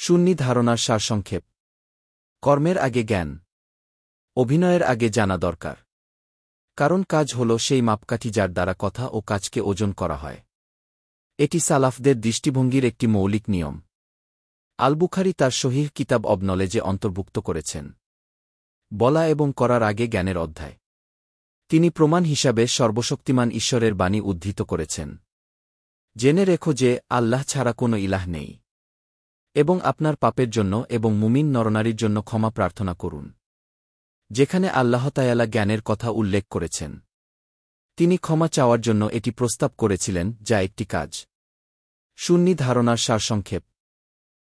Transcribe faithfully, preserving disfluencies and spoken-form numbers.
শূন্য ধারণার সারসংক্ষেপ। কর্মের আগে জ্ঞান, অভিনয়ের আগে জানা দরকার। কারণ কাজ হল সেই মাপকাঠি যার দ্বারা কথা ও কাজকে ওজন করা হয়। এটি সালাফদের দৃষ্টিভঙ্গির একটি মৌলিক নিয়ম। আল বুখারী তার সহিহ কিতাব অব নলেজে অন্তর্ভুক্ত করেছেন। বলা এবং করার আগে জ্ঞানের অধ্যায়। তিনি প্রমাণ হিসাবে সর্বশক্তিমান ঈশ্বরের বাণী উদ্ধৃত করেছেন। জেনে রেখো যে আল্লাহ ছাড়া কোনো ইলাহ নেই, এবং আপনার পাপের জন্য এবং মুমিন নরনারীর জন্য ক্ষমা প্রার্থনা করুন। যেখানে আল্লাহ তাআলা জ্ঞানের কথা উল্লেখ করেছেন, তিনি ক্ষমা চাওয়ার জন্য এটি প্রস্তাব করেছিলেন, যা একটি কাজ। শূন্য ধারণার সারসংক্ষেপ।